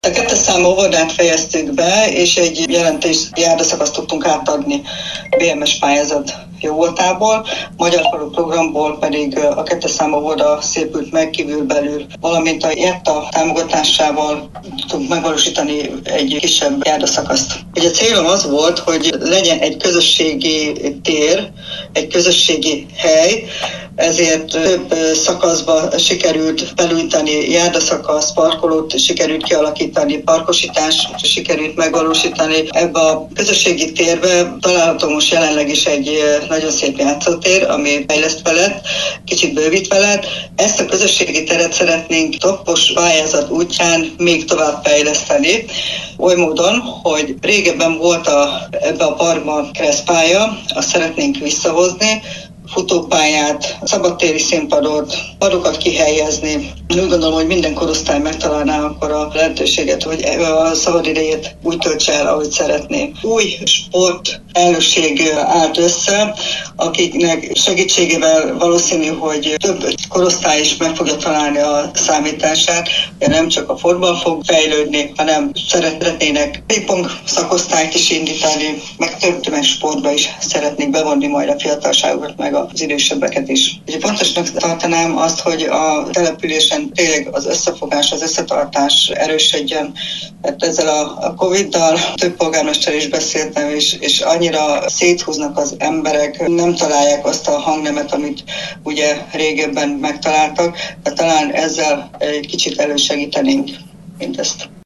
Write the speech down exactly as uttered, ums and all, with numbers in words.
A kettes számú óvodát fejeztük be, és egy jelentős járdaszakaszt tudtunk átadni bé em es pályázat jóvoltából. Magyar Falu programból pedig a kettes számú óvoda szépült meg kívülbelül, valamint a JETTA támogatásával tudtunk megvalósítani egy kisebb járdaszakaszt. Ugye a célom az volt, hogy legyen egy közösségi tér, egy közösségi hely, ezért több szakaszba sikerült felújítani járdaszakasz, parkolót sikerült kialakítani, parkosítást sikerült megvalósítani. Ebbe a közösségi térbe található most jelenleg is egy nagyon szép játszótér, ami fejlesztve lett, kicsit bővítve lett. Ezt a közösségi teret szeretnénk toppos pályázat útján még tovább fejleszteni, oly módon, hogy régebben volt a, ebbe a parkban keresztpálya, azt szeretnénk visszahozni, futópályát, szabadtéri színpadot, padokat kihelyezni. Úgy gondolom, hogy minden korosztály megtalálná akkor a lehetőséget, hogy a szabadidejét úgy töltse el, ahogy szeretné. Új sport elnökség állt össze, akiknek segítségével valószínű, hogy több korosztály is meg fogja találni a számítását, de nem csak a fotball fog fejlődni, hanem szeretnének pingpong szakosztályt is indítani, meg több tömegsportba is szeretnék bevonni majd a fiatalságokat, meg az idősebbeket is. Ugye fontosnak tartanám azt, hogy a településen tényleg az összefogás, az összetartás erősödjön. Hát ezzel a, a Coviddal több polgármester is beszéltem, és, és annyira széthúznak az emberek, nem találják azt a hangnemet, amit ugye régebben megtaláltak, de talán ezzel egy kicsit elősegítenénk mindezt.